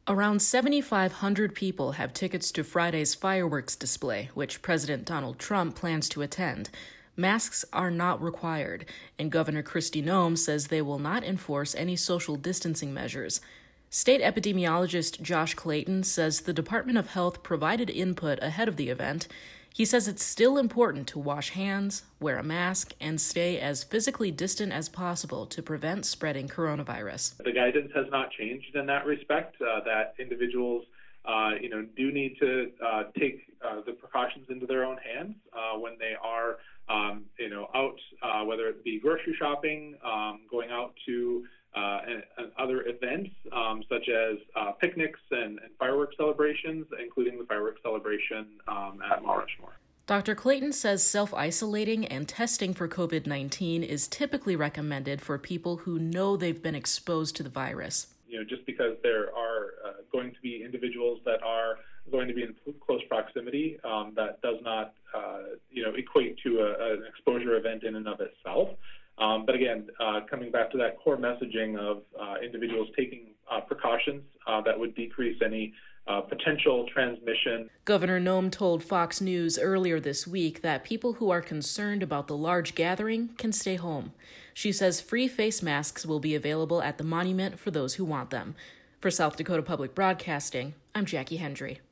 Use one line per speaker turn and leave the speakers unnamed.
Around 7,500 people have tickets to Friday's fireworks display, which President Donald Trump plans to attend. Masks are not required, and Governor Kristi Noem says they will not enforce any social distancing measures. State epidemiologist Josh Clayton says the Department of Health provided input ahead of the event. He says it's still important to wash hands, wear a mask, and stay as physically distant as possible to prevent spreading coronavirus.
The guidance has not changed in that respect, that individuals do need to take the precautions into their own hands when they are out, whether it be grocery shopping, going out to other events such as picnics and fireworks celebrations, including the fireworks celebration at Mount Rushmore.
Dr. Clayton says self-isolating and testing for COVID-19 is typically recommended for people who know they've been exposed to the virus.
Just because there are going to be individuals that are going to be in close proximity, that does not, equate to an exposure event in and of itself. But again, coming back to that core messaging of individuals taking precautions that would decrease any potential transmission.
Governor Noem told Fox News earlier this week that people who are concerned about the large gathering can stay home. She says free face masks will be available at the monument for those who want them. For South Dakota Public Broadcasting, I'm Jackie Hendry.